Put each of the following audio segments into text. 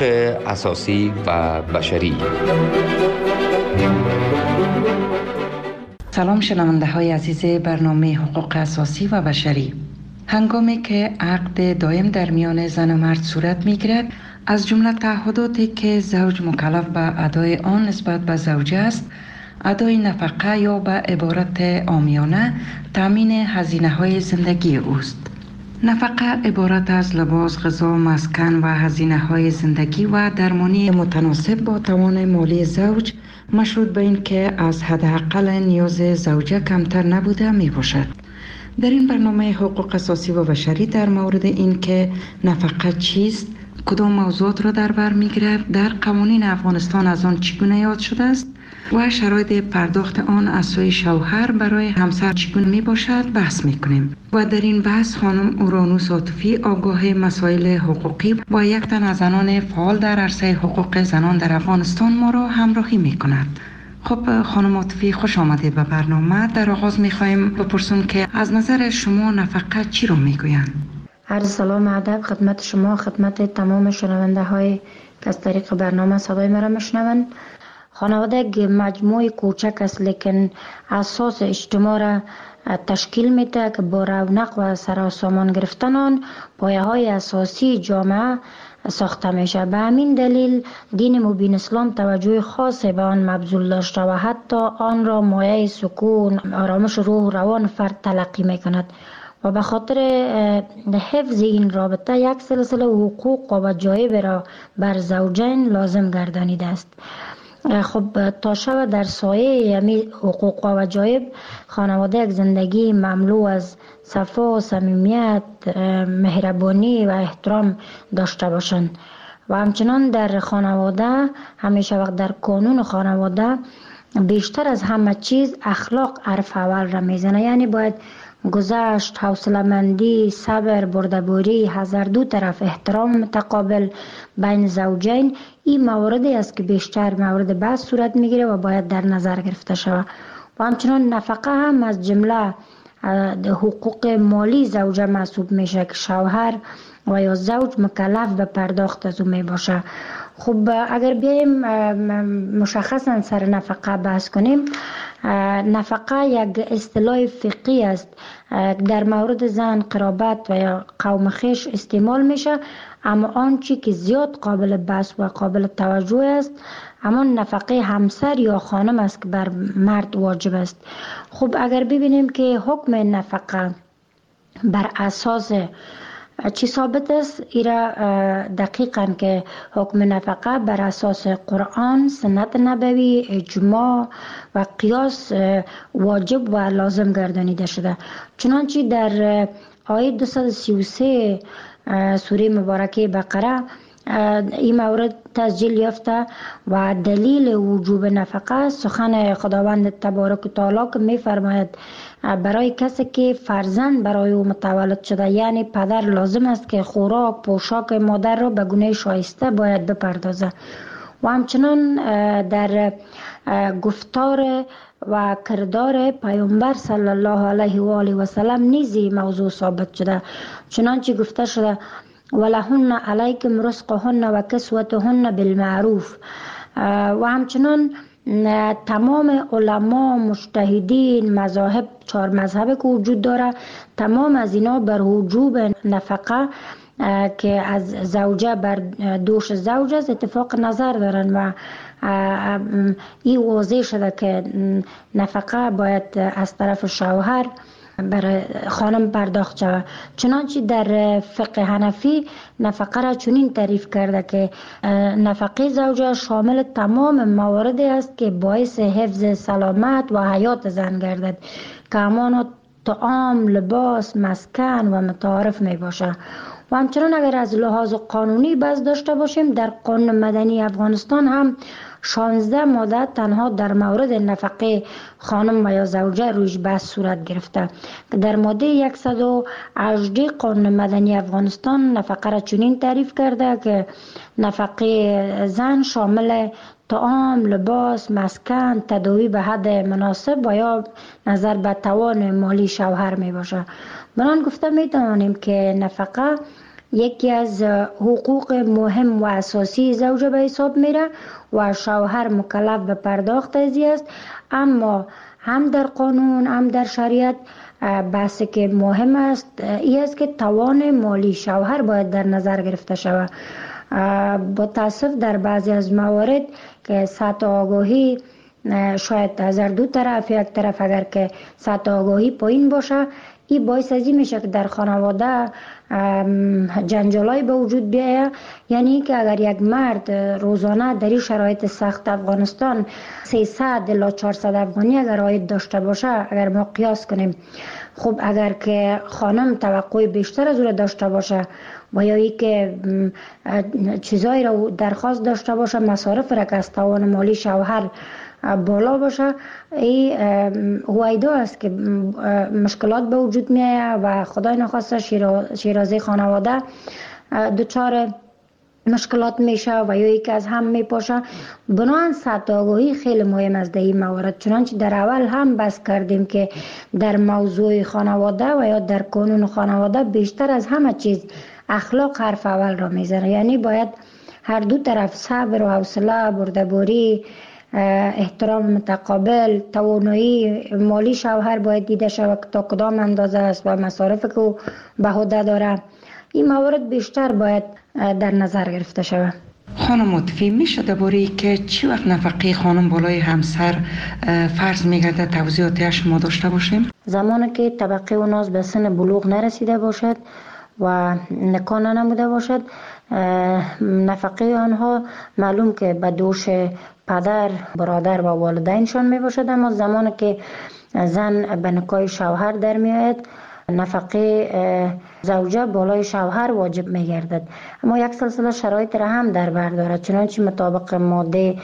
اساسی و بشری. سلام شنونده های عزیز برنامه حقوق اساسی و بشری. هنگامی که عقد دائم در میان زن و مرد صورت می گیرد، از جمله تعهداتی که زوج مکلف به ادای آن نسبت به زوجه است، ادای نفقه یا به عبارت عامیانه تامین هزینه های زندگی اوست. نفقه عبارت از لباس، غذا، مسکن و هزینه های زندگی و درمانی متناسب با توان مالی زوج، مشروط به این که از حداقل نیاز زوجه کمتر نبوده می باشد. در این برنامه حقوق اساسی و بشری در مورد این که نفقه چیست، کدام موضوعات را در بر می‌گیرد، در قوانین افغانستان از آن چگونه یاد شده است و شرایط پرداخت آن از سوی شوهر برای همسر چگونه می باشد بحث می‌کنیم. و در این بحث خانم اورانوس عاطفی، آگاه مسائل حقوقی و یک تن از زنان فعال در عرصه حقوق زنان در افغانستان ما را همراهی می‌کند. خب خانم عاطفی، خوش آمدید به برنامه. در آغاز می‌خوایم بپرسیم که از نظر شما نفقه چی رو می‌گویند؟ عرض سلام ادب خدمت شما، خدمت تمام شنونده های که از طریق برنامه صدای مرا میشنوند. خانواده یک مجموعه کوچک است لیکن اساس اجتماع را تشکیل میده که با رونق و سر و سامان گرفتن آن پایه های اساسی جامعه ساخته میشه. به همین دلیل دین مبین اسلام توجه خاصی به آن مبذول داشته و حتی آن را مایه سکون، آرامش روح و روان فرد تلقی میکند و به خاطر حفظ این رابطه یک سلسله حقوق و وجایب را بر زوجین لازم گردانیده است. خب تا شب در سایه یعنی حقوق و وجایب خانواده یک زندگی مملو از صفا، صمیمیت، مهربانی و احترام داشته باشند و همچنان در خانواده همیشه وقت در قانون خانواده بیشتر از همه چیز اخلاق حرف اول را میزنه. یعنی باید گذشت، حوصله‌مندی، صبر، بردباری، هر دو طرف احترام متقابل بین زوجین این مواردی است که بیشتر مورد بحث صورت میگیره و باید در نظر گرفته شود. و همچنان نفقه هم از جمله حقوق مالی زوجه محسوب میشه که شوهر و یا زوج مکلف به پرداخت از او می باشه. خب اگر بیایم مشخصا سر نفقه بحث کنیم، نفقه یک اصطلاح فقهی است در مورد زن، قرابت و یا قوم خویش استعمال میشه، اما آنچه که زیاد قابل بحث و قابل توجه است اما نفقه همسر یا خانم است که بر مرد واجب است. خب اگر ببینیم که حکم نفقه بر اساس چی ثابت است، ایرا دقیقاً که حکم نفقه بر اساس قرآن، سنت نبوی، اجماع و قیاس واجب و لازم گردانیده شده. چنانچه در آیه 233 سوره مبارکه بقره این مورد تسجیل یافته و دلیل وجوب نفقه سخن خداوند تبارک و تعالی که می فرماید برای کسی که فرزند برای او متولد شده، یعنی پدر لازم است که خوراک، پوشاک مادر را به گونه شایسته باید بپردازه. و همچنان در گفتار و کردار پیامبر صلی الله علیه و آله و سلم نیزی موضوع ثابت شده. چنانچه گفته شده ولهن علیکم رزقهن و کسوتهن بالمعروف. و همچنان تمام علما، مجتهدین، مذاهب، 4 مذهب که وجود داره، تمام از اینا بر وجوب نفقه که از زوجه بر دوش زوج است اتفاق نظر دارن و این واضح شده که نفقه باید از طرف شوهر برای خانم پرداخت شود. چنانچه در فقه حنفی نفقه را چنین تعریف کرده که نفقه زوجه شامل تمام مواردی است که باعث حفظ سلامت و حیات زن گردد که همان طعام، لباس، مسکن و متعارف می باشه. و همچنان اگر از لحاظ قانونی بحث داشته باشیم، در قانون مدنی افغانستان هم 16 ماده تنها در مورد نفقه خانم و یا زوجه رویش بحث صورت گرفته که در ماده 118 قانون مدنی افغانستان نفقه را چنین تعریف کرده که نفقه زن شامل طعام، لباس، مسکن، تداوی به حد مناسب و یا نظر به توان مالی شوهر می باشه. بنان گفته می توانیم که نفقه یکی از حقوق مهم و اساسی زوجه به حساب میره و شوهر مکلف به پرداخت از است. اما هم در قانون هم در شریعت بحثی که مهم است این است که توان مالی شوهر باید در نظر گرفته شود. با تاسف در بعضی از موارد که سطح آگاهی شاید از دو طرف، یک طرف اگر که سطح آگاهی پایین باشه، این باعث از این میشه که در خانواده جنجالای به وجود بیاید. یعنی که اگر یک مرد روزانه در این شرایط سخت افغانستان 300 الی 400 افغانی اگر عاید داشته باشه، اگر ما قیاس کنیم، خب اگر که خانم توقع بیشتر از او داشته باشه و یا ای که چیزایی را درخواست داشته باشه، مصارف را که از توان مالی شوهر بالا باشه، این هویدا است که مشکلات به وجود می آید و خدای نخواسته شیرازه خانواده دچار مشکلات میشه و یا یکی از هم میپاشه. بنابراین سطح آگاهی خیلی مهم است در این موارد. چنانچه در اول هم بحث کردیم که در موضوع خانواده و یا در قانون خانواده بیشتر از همه چیز اخلاق حرف اول را میزنه. یعنی باید هر دو طرف صبر و حوصله، بردباری، احترام متقابل، توانایی مالی شوهر باید دیده شود که تا کدام اندازه است و مصارف که او به عهده داره. این موارد بیشتر باید در نظر گرفته شود. خانم مطفی، میشه درباره که چی وقت نفقه خانم بالای همسر فرض میگرده توضیحاتی شما داشته باشیم؟ زمانی که طبقه اوناز به سن بلوغ نرسیده باشد و نکاح نموده باشد، نفقه آنها معلوم که به دوش پدر، برادر و والدینشان می باشد. اما زمانی که زن به نکاح شوهر در می آید، نفقه زوجه بالای شوهر واجب می گردد. اما یک سلسله شرایط را هم در بر دارد. چنانچه مطابق ماده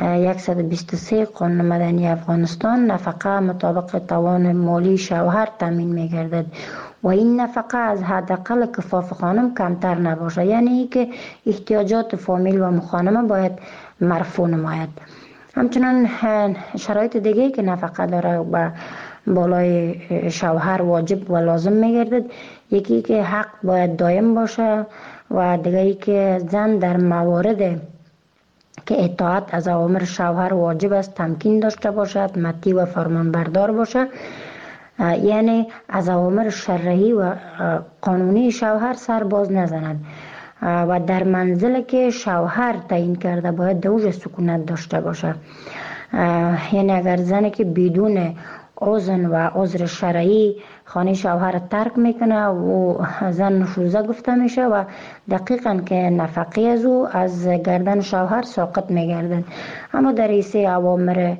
123 قانون مدنی افغانستان، نفقه مطابق توان مالی شوهر تامین می گردد و این نفقه از حداقل کفاف خانم کمتر نباشه. یعنی که احتیاجات فامیل و مخانمه باید مرفوع نماید. همچنان شرایط دیگه که نفقه داره و بالای شوهر واجب و لازم میگردد، یکی که حق باید دائم باشه و دیگه که زن در موارد که اطاعت از اوامر شوهر واجب است تمکین داشته باشد، مطیع و فرمانبردار باشه. یعنی از اوامر شرعی و قانونی شوهر سر باز نزند و در منزل که شوهر تعیین کرده باید دوج سکونت داشته باشه. یعنی اگر زنی که بدون اذن و عذر شرعی خانه شوهر ترک میکنه و زن نشوزه گفته میشه و دقیقاً که نفقه از او از گردن شوهر ساقط میگردن. اما در حیث اوامر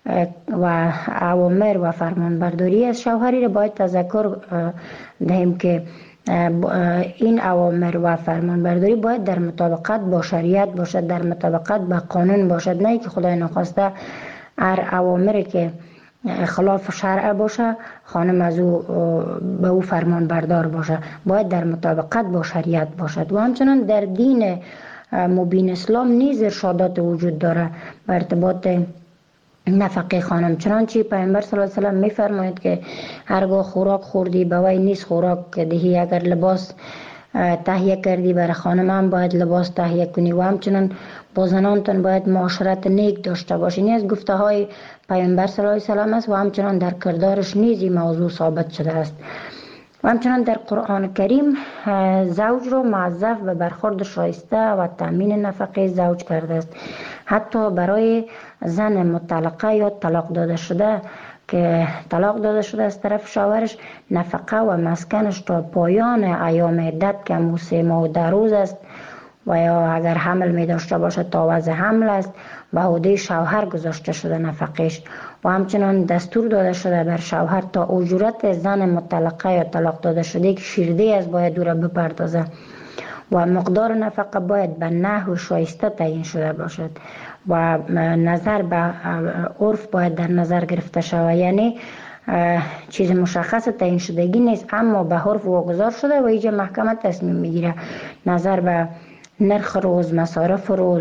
و فرمانبرداری از شوهری را باید تذکر دهیم که این اوامر و فرمانبرداری باید در مطابقت با شریعت باشد، در مطابقت با قانون باشد، نه که خدای نخواسته هر اوامری که خلاف شرع باشه خانم از او به او فرمان بردار باشه. باید در مطابقت با شریعت باشد. و همچنان در دین مبین اسلام نیز ارشادات وجود داره به ارتباط نفقه خانم. چنانچه پیامبر صلی الله علیه و سلم میفرماید که هرگاه خوراک خوردی به وی نیست خوراک دهی، اگر لباس تهیه کردی برای خانم هم باید لباس تهیه کنی و همچنان با زنانتان باید معاشرت نیک داشته باشی. این از گفته های پیامبر صلی الله علیه و سلم است و همچنان در کردارش نیز این موضوع ثابت شده است. و همچنان در قرآن کریم زوج را موظف به برخورد شایسته و تامین نفقه زوج کرده است. حتی برای زن مطلقه یا طلاق داده شده که طلاق داده شده از طرف شوهرش، نفقه و مسکنش تا پایان ایام عدت که همون 3 ماه و 10 روز است و یا اگر حمل می داشته باشه تا وضع حمل است به عهده شوهر گذاشته شده نفقهش. و همچنان دستور داده شده بر شوهر تا اجورت زن مطلقه یا طلاق داده شده که شیرده از باید او را بپردازه و مقدار نفقه باید به نحو شایسته تعیین شده باشد و نظر به عرف باید در نظر گرفته شود. یعنی چیز مشخص تعیین شدگی نیست اما به عرف واگذار شده و اینجا محکمه تصمیم میگیره نظر به نرخ روز، مصارف روز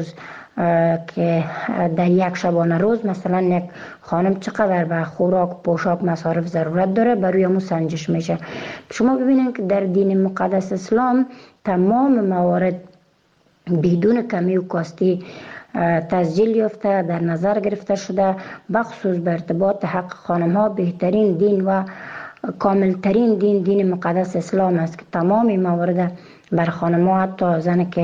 که در یک شبانه روز مثلا یک خانم چقدر به خوراک، پوشاک، مصارف ضرورت داره، بر روی امو سنجش میشه. شما ببینید که در دین مقدس اسلام تمام موارد بدون کمی و کاستی تسجیل یافته، در نظر گرفته شده. بخصوص به ارتباط حق خانم ها بهترین دین و کاملترین دین مقدس اسلام است که تمام موارد بر خانم ها، حتی زنی که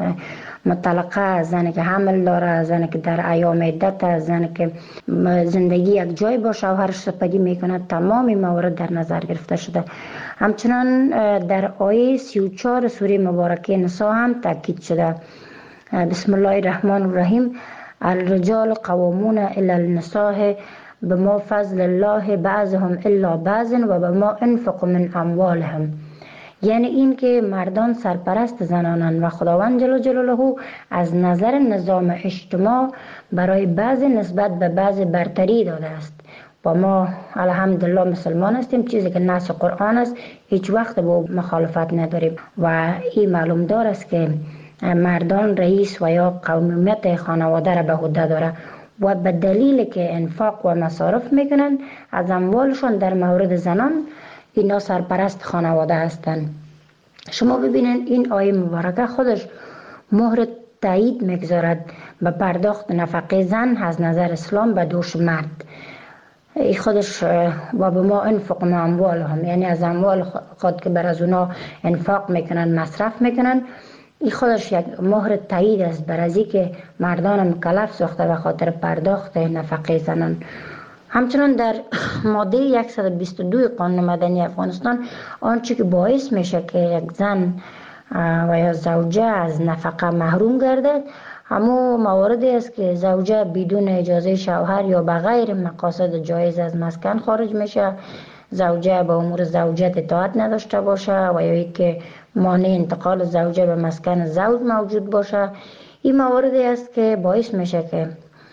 مطلقه، زنی که حمل داره، زنی که در ایام عدت، زنی که زندگی یک جای با شوهرش سپری میکنه، تمام موارد در نظر گرفته شده. همچنان در آیه 34 سوره مبارکه نساء هم تاکید شده. بسم الله الرحمن الرحیم: الرجال قوامون علی النساء بما فضل الله بعضهم الا بعض و بما انفقوا من اموالهم. یعنی این که مردان سرپرست زنانند و خداوند جل جلاله از نظر نظام اجتماع برای بعض نسبت به بعض برتری داده است. و ما الحمدلله مسلمان هستیم، چیزی که نص قرآن است هیچ وقت با مخالفت نداریم و این معلوم دار است که مردان رئیس و یا قومیت خانواده را به عهده داره و به دلیل که انفاق و مصارف میکنن از اموالشون در مورد زنان اینا سرپرست خانواده هستند. شما ببینید این آیه مبارکه خودش مهر تایید میگذارد به پرداخت نفقه زن از نظر اسلام به دوش مرد. این خودش و به ما انفق ما اموالهم، یعنی از اموال خود که بر از اونا انفاق میکنن، مصرف میکنن، این خودش یک مهر تایید است بر از که مردان مکلف ساخته به خاطر پرداخت نفقه زنان. همچنان در ماده 122 قانون مدنی افغانستان آنچه که باعث میشه که یک زن و یا زوجه از نفقه محروم گردد همو مواردی است که زوجه بدون اجازه شوهر یا بغیر مقاصد جایز از مسکن خارج میشه، زوجه به امور زوجت اطاعت نداشته باشه و یا که مانع انتقال زوجه به مسکن زوج موجود باشه. این مواردی است که باعث میشه که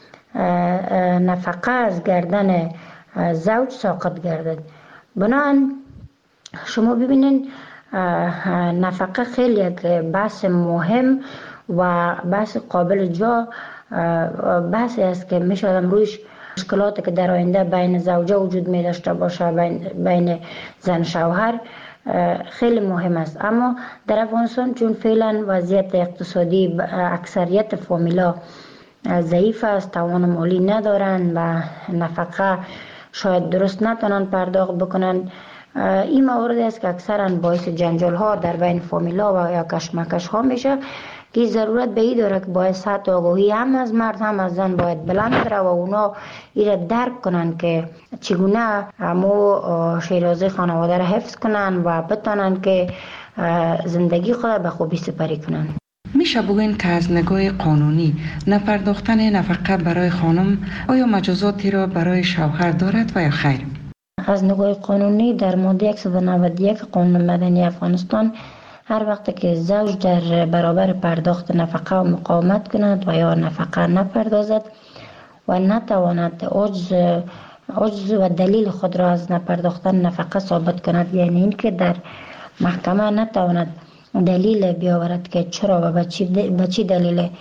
نفقه از گردن زوج ساقط گردد. بنابراین شما ببینید نفقه خیلی یک بحث مهم و بحث قابل جا بحثی است که میشه رویش مشکلاتی که در آینده بین زوجه وجود می داشته باشه، بین زن شوهر خیلی مهم است. اما در افغانستان چون فعلا وضعیت اقتصادی اکثریت فامیلا ضعیف است، توان مالی ندارن و نفقه شاید درست نتونن پرداخت بکنن، این موارد است که اکثرا باعث جنجال ها در بین فامیلا و یا کشمکش ها میشه که ضرورت به این داره که باید سطح آگاهی هم از مرد هم از زن باید بلند بره و اونا ایره درک کنن که چگونه همو شیرازه خانواده را حفظ کنن و بتونن که زندگی خود به خوبی سپری کنن. میشه بگوین که از نگاه قانونی نپرداختن نفقه برای خانم آیا مجازاتی را برای شوهر دارد و یا خیر؟ از نگاه قانونی در ماده 191 قانون مدنی افغانستان هر وقت که زوج در برابر پرداخت نفقه و مقاومت کند و یا نفقه نپردازد و نتواند عجز و دلیل خود را از نپرداختن نفقه ثابت کند، یعنی این که در محکمه نتواند دلیل بیاورد که چرا و به چی دلیل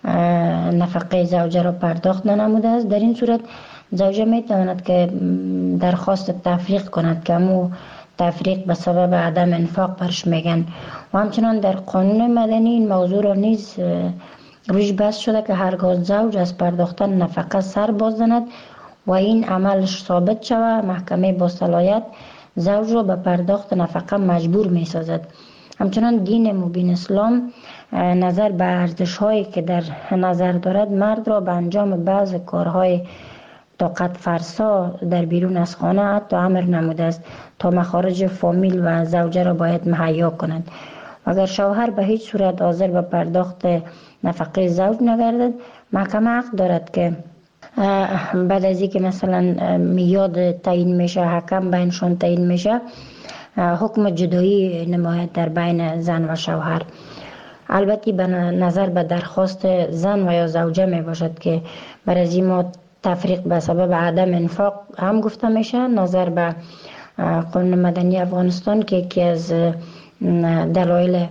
نفقه زوجه را پرداخت ننموده است، در این صورت زوجه می تواند که درخواست تفریق کند که همو تفریق به سبب عدم انفاق برش میگن. و همچنان در قانون مدنی این موضوع را نیز روش بحث شده که هرگاه زوج از پرداختن نفقه سر باز زند و این عملش ثابت شود، محکمه با صلاحیت زوج را به پرداخت نفقه مجبور می سازد. همچنان دین مبین اسلام نظر به ارزش هایی که در نظر دارد مرد را به انجام بعض کارهای طاقت فرسا در بیرون از خانه حتی امر نموده است تا مخارج فامیل و زوجه را باید مهیا کنند. اگر شوهر به هیچ صورت حاضر به پرداخت نفقه زوج نگردد، محکمه حق دارد که بعد از اینکه مثلا میاد تعیین میشه، حکم بینشون تعیین میشه، حکم جدایی نماید در بین زن و شوهر. البته به نظر به درخواست زن و یا زوجه می باشد که برای ما تفریق به سبب عدم انفاق هم گفته میشه. نظر به قانون مدنی افغانستان که یکی از دلایل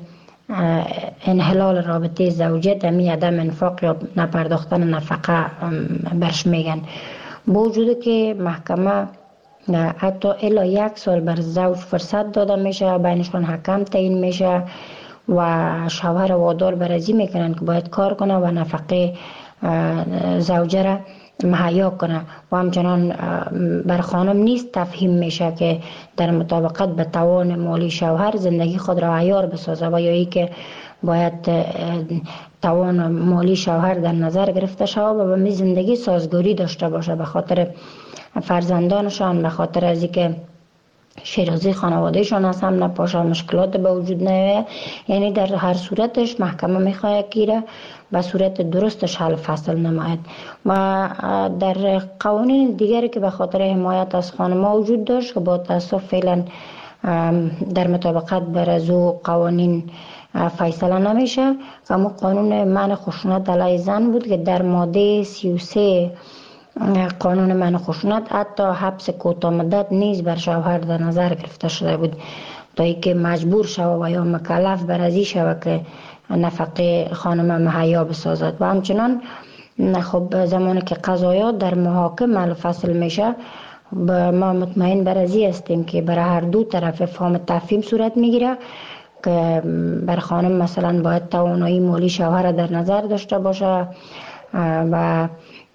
انحلال رابطه زوجیت همی عدم انفاق یا نپرداختن نفقه برش میگن. با وجود که محکمه حتی الا 1 سال بر زوج فرصت داده میشه، بینشون حکم تعیین میشه و شوهر وادار برازی میکنن که باید کار کنه و نفقه زوجه را مهیا کنه و همچنان بر خانم نیست تفهیم میشه که در مطابقت به توان مالی شوهر زندگی خود را عیار بسازه و یا ای که باید توان مالی شوهر در نظر گرفته شود و به زندگی سازگاری داشته باشه به خاطر فرزندانشان، به خاطر از اینکه شیرازی خانوادهشان از هم نپاشه، مشکلات به وجود نیاید. یعنی در هر صورتش محکمه میخواهد که به صورت درستش حل فصل نماید. و در قوانین دیگری که به خاطر حمایت از خانم‌ها وجود داشت که با تاسف فعلا در مطابقت بر از او قوانین فیصله نمیشه، اما قانون منع خشونت علیه زن بود که در ماده 33 قانون منع خشونت حتی حبس کوتاه مدت نیز بر شوهر در نظر گرفته شده بود تا اینکه مجبور شود و یا مکلف بر ازی شود که نفقه خانم مهیا بسازد. و همچنان خب زمانی که قضایات در محاکم حل فصل میشه، ما مطمئن بر ازی هستیم که برای هر دو طرف فهم تفهیم صورت میگیره که بر خانم مثلا باید توانایی مالی شوهر در نظر داشته باشه و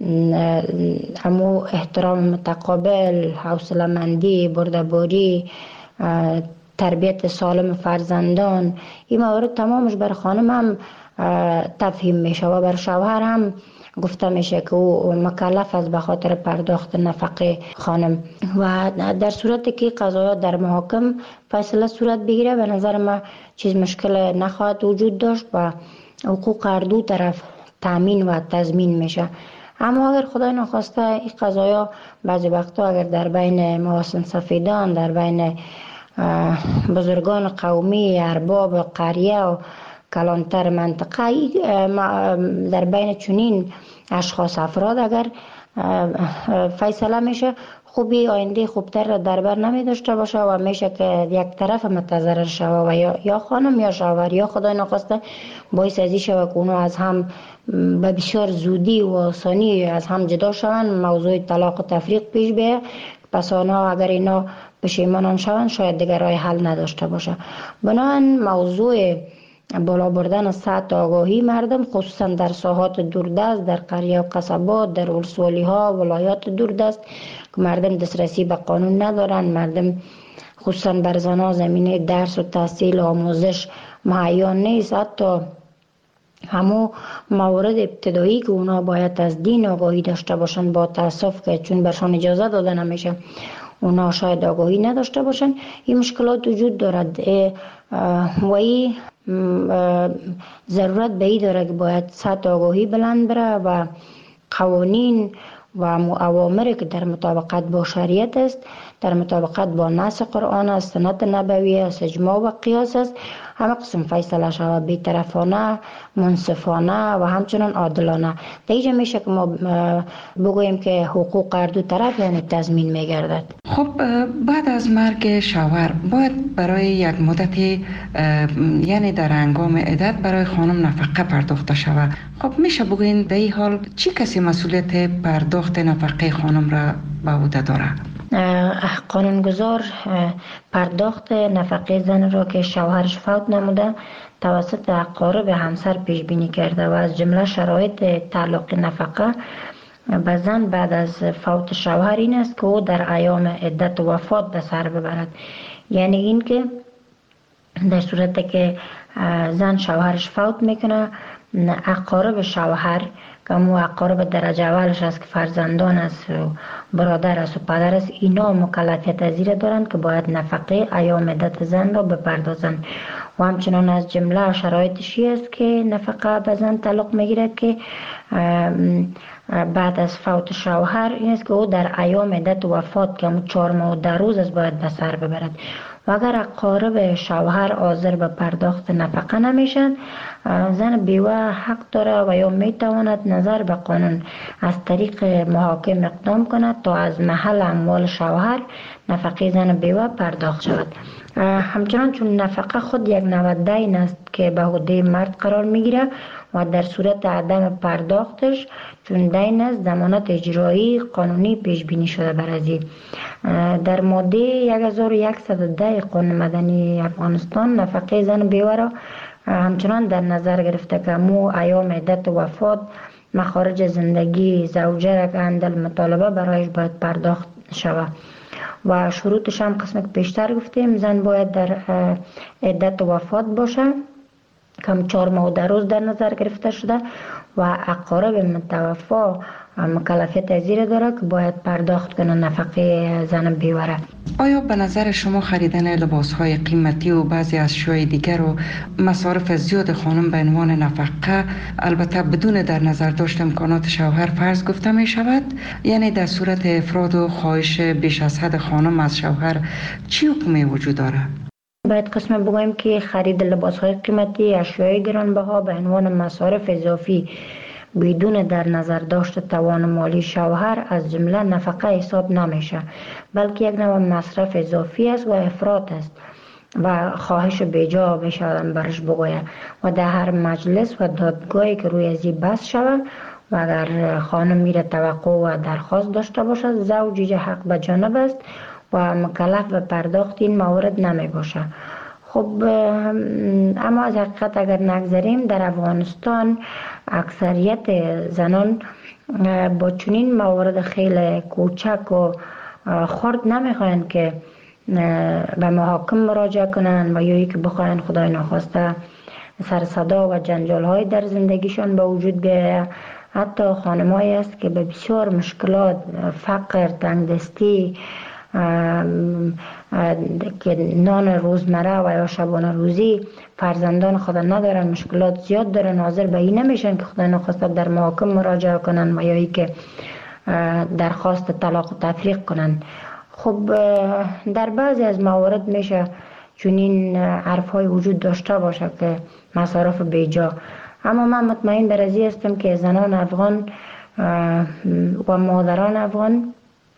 همو احترام متقابل، حوصله‌مندی، بردباری، تربیت سالم فرزندان، این موارد تمامش بر خانم هم تفهیم میشه و بر شوهر هم گفته میشه که او مکلف است به خاطر پرداخت نفقه خانم. و در صورتی که قضایا در محاکم فیصله صورت بگیره به نظر ما چیز مشکل نخواهد وجود داشت و حقوق هر دو طرف تامین و تضمین میشه. اما اگر خدای نخواسته این قضایا بعضی وقتا اگر در بین محاسن سفیدان، در بین بزرگان قومی، ارباب قریه و کلانتر منطقه، در بین چنین اشخاص افراد اگر فیصله میشه، خوبی آینده خوبتر را در بر نمی داشته باشه و میشه که یک طرف متضرر شود و یا خانم یا شوهر یا خدای نخواسته باعث ازی شود که اونو از هم به بسیار زودی و آسانی از هم جدا شوند، موضوع طلاق و تفریق پیش بیاید. پس آنها اگر اینا پشیمان شوند شاید دیگر راه حل نداشته باشه. بنابراین موضوع بالا بردن سطح آگاهی مردم خصوصا در ساحات دوردست، در قریه و قصبات، در ولسوالی ها، ولایات دوردست که مردم دسترسی به قانون ندارن، مردم خصوصا بر زنها زمینه درس و تحصیل و آموزش مهیا نیست. حتی همو موارد ابتدایی که اونا باید از دین آگاهی داشته باشن، با تاسف که چون برشان اجازه داده نمیشه اونا شاید آگاهی نداشته باشن، این مشکلات وجود دارد و این ضرورت به این داره که باید سطح آگاهی بلند بره و قوانین و اوامری که در مطابقت با شریعت است، در مطابقت با نص قرآن است، سنت نبوی است، اجماع و قیاس است، همه قسم فیصله شود بی‌طرفانه، منصفانه و همچنان عادلانه. دیگه میشه که ما بگوییم که حقوق هر دو طرف یعنی تضمین میگردد. خب بعد از مرگ شوهر باید برای یک مدتی یعنی در هنگام عدت برای خانم نفقه پرداخته شود. خب میشه بگوین در این حال چی کسی مسئولیت پرداخت نفقه خانم را به عهده داره؟ قانونگذار پرداخت نفقه زن را که شوهرش فوت نموده توسط اقارب همسر پیش بینی کرده و از جمله شرایط تعلق نفقه به زن بعد از فوت شوهر این است که او در ایام عدت و وفات به سر ببرد. یعنی این که در صورتی که زن شوهرش فوت میکنه، اقارب شوهر که مو اقارب درجه اولش است که فرزندان است و برادر است و پدر است، اینا مکلفیت از زیر دارند که باید نفقه ایام عدت زن را بپردازند. و همچنان از جمله شرایطشی است که نفقه به زن تعلق میگیرد که بعد از فوت شوهر این است که او در ایام عدت و وفات که 4 ماه و 10 روز است باید به سر ببرد. و اگر اقارب شوهر حاضر به پرداخت نفقه نمیشن، زن بیوه حق داره و یا میتواند نظر به قانون از طریق محاکم اقدام کند تا از محل اموال شوهر نفقه زن بیوه پرداخت شود. همچنان چون نفقه خود یک نوع دین است که به عهده مرد قرار میگیره و در صورت عدم پرداختش چون دین است ضمانت اجرایی قانونی پیش بینی شده بر ازی. در ماده 1110 قانون مدنی افغانستان نفقه زن بیوه را همچنان در نظر گرفته که مو ایام عدت وفات مخارج زندگی زوجه را که اندل مطالبه برایش باید پرداخت شود و شروطش هم قسم که پیشتر گفتیم زن باید در عدت وفات باشه کم 4 ماه و 10 روز در نظر گرفته شده و اقارب متوفا مکلفیت زیر داره که باید پرداخت کنه نفقه زن بیوه. آیا به نظر شما خریدن لباس‌های قیمتی و بعضی اشیاء دیگر و مصارف زیاد خانم به عنوان نفقه البته بدون در نظر داشت امکانات شوهر فرض گفته می شود؟ یعنی در صورت افراد و خواهش بیش از حد خانم از شوهر چی حکمی وجود داره؟ باید قسم بگویم که خرید لباس‌های قیمتی اشیاء گرانبها به عنوان مصارف اضافی بدون در نظر داشت توان مالی شوهر از جمله نفقه حساب نمیشه، بلکه یک نوع مصرف اضافی است و افراط است و خواهش بیجا بشه برش بگوید و در هر مجلس و دادگاهی که روی ازی بحث شود و اگر خانم میره توقع و درخواست داشته باشد زوج حق به جانب است و مکلف به پرداخت این موارد نمی باشه. خب اما از حقیقت اگر نگذاریم در افغانستان اکثریت زنان با چنین موارد خیلی کوچک و خرد نمیخواین که به محاکم مراجعه کنن و یا که بخواین خدای ناخواسته سر صدا و جنجال های در زندگیشان به وجود بیاید. حتی خانمایی است که به بسیار مشکلات فقر تنگدستی که نان روزمره و یا شبانه روزی فرزندان خود ندارن مشکلات زیاد دارن حاضر به این نمیشن که خدا نخواسته در محاکم مراجعه کنن و یا ای که درخواست طلاق و تفریق کنن. خب در بعضی از موارد میشه چنین حرف های وجود داشته باشه که مصارف بیجا، اما من مطمئن بر ازی هستم که زنان افغان و مادران افغان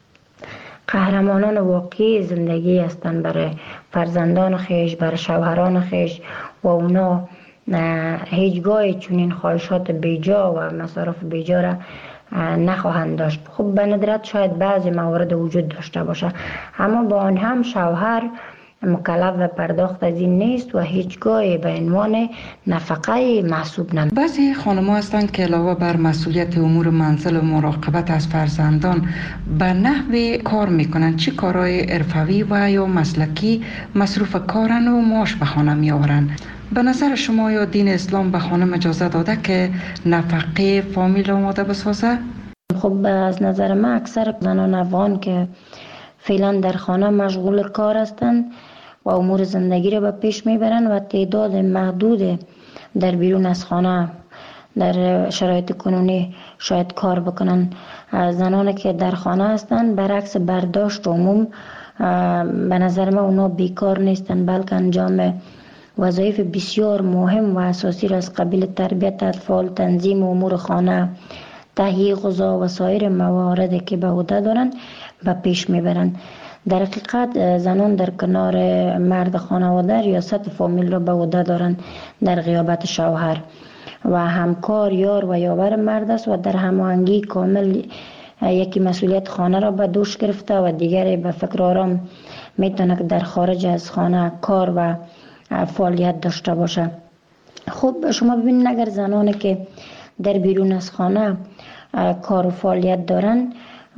قهرمانان واقعی زندگی هستند برای فرزندان خیش، برای شوهران خیش و اونا هیچگاه چنین خواهشات بیجا و مصارف بیجا را نخواهند داشت. خب به ندرت شاید بعضی موارد وجود داشته باشه، اما با آن هم شوهر مکلف و پرداخت از این نیست و هیچگاه به عنوان نفقه محسوب نمی. بعضی خانم‌ها هستند که علاوه بر مسئولیت امور منزل و مراقبت از فرزندان به نحو کار میکنن، چه کارهای حرفوی و یا مسلکی مصروف کارن و معاش به خانه میآورن. به نظر شما یا دین اسلام به خانم اجازه داده که نفقه فامیل آماده بسازه؟ خب از نظر من اکثر زنان افغان که فعلا در خانه مشغول کار هستند و امور زندگی را به پیش میبرند و تعداد محدود در بیرون از خانه در شرایط کنونی شاید کار بکنن. زنانی که در خانه هستند برعکس برداشت عموم به نظر من اونا بیکار نیستند، بلکه انجام وظایف بسیار مهم و اساسی را از قبیل تربیت اطفال، تنظیم امور خانه، تهیه غذا و سایر مواردی که به عهده دارند به پیش میبرند. در حقیقت زنان در کنار مرد خانواده ریاست فامیل را به عهده دارند در غیابت شوهر و همکار یار و یاور مرد است و در هماهنگی کامل یکی مسئولیت خانه را به دوش گرفته و دیگری به فکر آرام میتونه که در خارج از خانه کار و فعالیت داشته باشه. خب شما ببینید اگر زنانی که در بیرون از خانه کار و فعالیت دارن،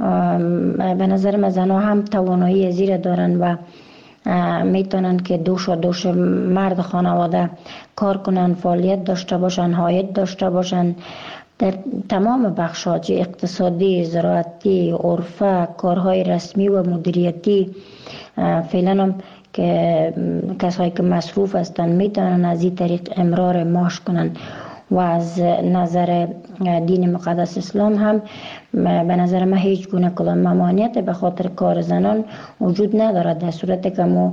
به نظر من زنها هم توانایی زیر دارن و میتونن که دوش مرد خانواده کار کنن، فعالیت داشته باشن، عاید داشته باشن در تمام بخشات اقتصادی، زراعتی، عرفه، کارهای رسمی و مدیریتی. فعلا هم که کسایی که مصروف هستن میتونن از این طریق امرار معاش کنن و از نظر دین مقدس اسلام هم به نظر من هیچ گونه کدام ممانعت به خاطر کار زنان وجود ندارد، در صورتی که ما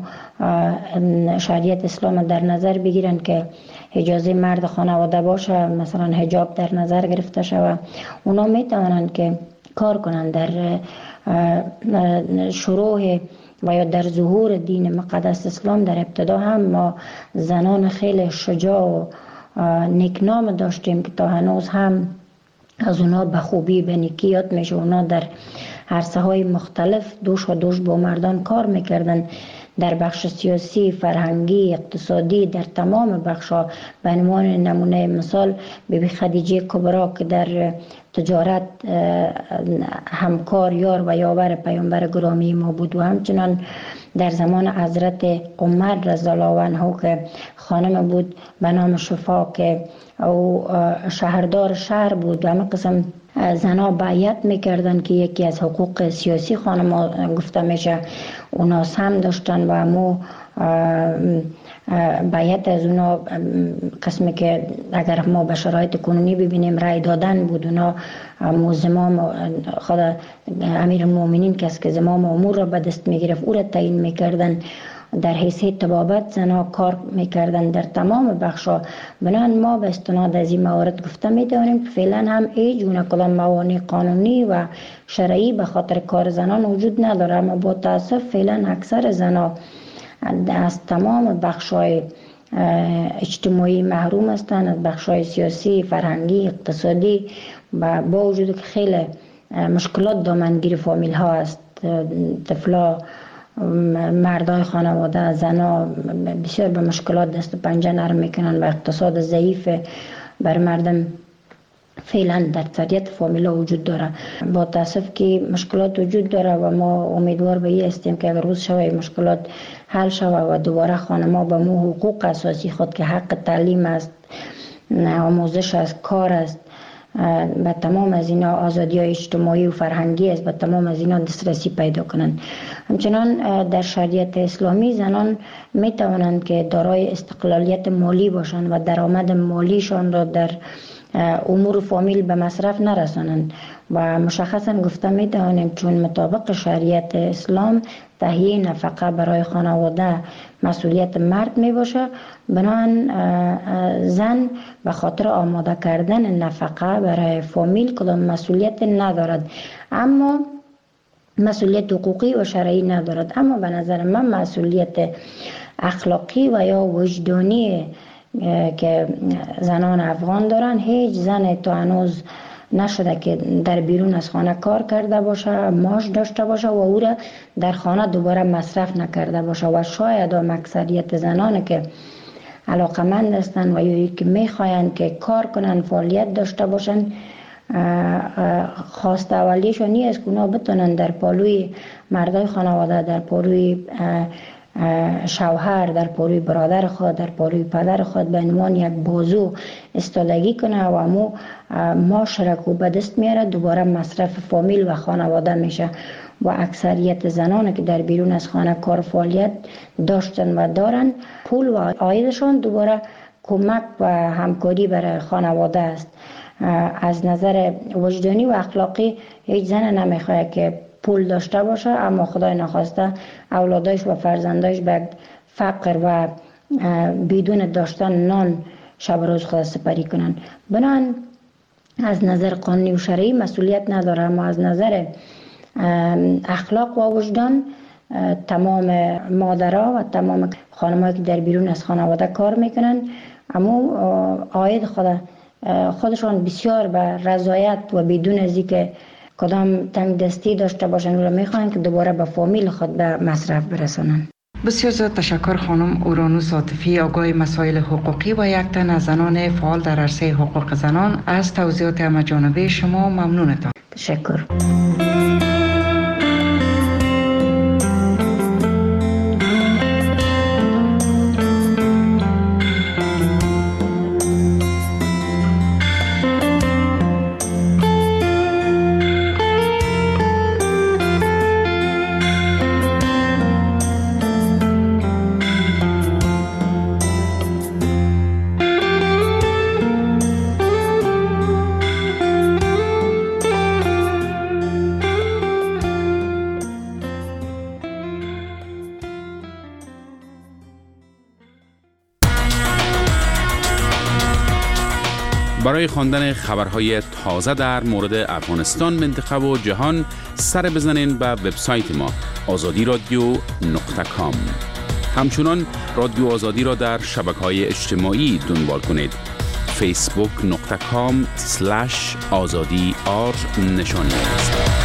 شریعت اسلام در نظر بگیرن که اجازه مرد خانواده باشه، مثلا حجاب در نظر گرفته شود، اونا میتونن که کار کنن در شروع و یا در ظهور دین مقدس اسلام در ابتدا هم ما زنان خیلی شجاع و نیکنام داشتیم که تا هنوز هم از اونا به خوبی به نیکی یاد میشه. اونا در عرصه های مختلف دوش و دوش با مردان کار میکردن، در بخش سیاسی، فرهنگی، اقتصادی، در تمام بخش‌ها. به عنوان نمونه مثال بیبی خدیجه کبرا که در تجارت همکار یار و یاور پیامبر گرامی ما بود، و همچنان در زمان حضرت عمر رضی الله عنه که خانم بود به نام شفا که او شهردار شهر بود، و همه قسم زنها بیعت میکردن که یکی از حقوق سیاسی خانم گفته میشه اونا هم داشتن، و همو بیعت از اونا قسمی که اگر ما به شرایط کنونی ببینیم رای دادن بود. اونا زمام خود امیر المؤمنین کس که زمام امور را به دست میگرفت او را تعیین میکردن. در حیثیت طبابت زنها کار میکردن در تمام بخشا. بنابراین ما به استناد از این موارد گفته میتونیم که فعلا هم هیچ گونه کدام موانع قانونی و شرعی به خاطر کار زنان وجود نداره، اما با تاسف فعلا اکثر زنها از تمام بخشای اجتماعی محروم هستند، از بخشای سیاسی، فرهنگی، اقتصادی، و با وجود که خیلی مشکلات دامنگیر فامیل ها است. طفلا، مردای خانواده، زنا بسیار به مشکلات دست و پنجه نرم میکنن و اقتصاد ضعیف بر مردم فعلا در اکثریت فامیلا وجود داره. با تاسف که مشکلات وجود داره و ما امیدوار به این هستیم که اگر روز شوه مشکلات حل شوه و دوباره خانما به مو حقوق اساسی خود که حق تعلیم است، آموزش است، کار است، به تمام از اینا آزادی های اجتماعی و فرهنگی است، به تمام از اینا دسترسی پیدا کنند. همچنان در شریعت اسلامی زنان می توانند که دارای استقلالیت مالی باشند و درآمد مالیشان را در امور فامیل به مصرف نرسانند، و مشخصا گفته می توانیم چون مطابق شریعت اسلام تهیه نفقه برای خانواده مسئولیت مرد می باشه، بنابراین زن به خاطر آماده کردن نفقه برای فامیل کدام مسئولیت ندارد، اما مسئولیت حقوقی و شرعی ندارد. اما به نظر من مسئولیت اخلاقی و یا وجدانی که زنان افغان دارن، هیچ زن تا هنوز نشده که در بیرون از خانه کار کرده باشه، معاش داشته باشه و او را در خانه دوباره مصرف نکرده باشه. و شاید هم اکثریت زنان که علاقمند هستند و یا که میخواین که کار کنن، فعالیت داشته باشن، خواست اولیشون نیست که اونا بتونن در پالوی مردای خانواده، در پالوی شوهر، در پالوی برادر خود، در پالوی پدر خود به عنوان یک بازو استادگی کنه و امو معاشره کو به دست میاره، دوباره مصرف فامیل و خانواده میشه. و اکثریت زنان که در بیرون از خانه کار فعالیت داشتن و دارن، پول و عایدشان دوباره کمک و همکاری برای خانواده است. از نظر وجدانی و اخلاقی هیچ زن نمیخواد که پول داشته باشه اما خدای نخواسته اولادش و فرزندش به فقر و بدون داشتن نان شب روز خود سپری کنن. بنان از نظر قانونی و شرعی مسئولیت نداره، اما از نظر اخلاق و وجدان تمام مادرها و تمام خانمایی که در بیرون از خانواده کار میکنن، اما عاید خودشان بسیار به رضایت و بدون از اینکه کدام تنگ دستی داشته باشن و میخوان که دوباره به فامیل خود به مصرف برسانن. بسیار زیاد تشکر خانم اورانوس عاطفی، آگاه مسائل حقوقی و یک تن از زنان فعال در عرصه حقوق زنان. از توضیحات همه‌جانبه شما ممنونتان. تشکر. برای خواندن خبرهای تازه در مورد افغانستان، منطقه و جهان سر بزنین به وبسایت ما azadiradio.com. همچنان رادیو آزادی را در شبکه‌های اجتماعی دنبال کنید. facebook.com/azadi نشان است.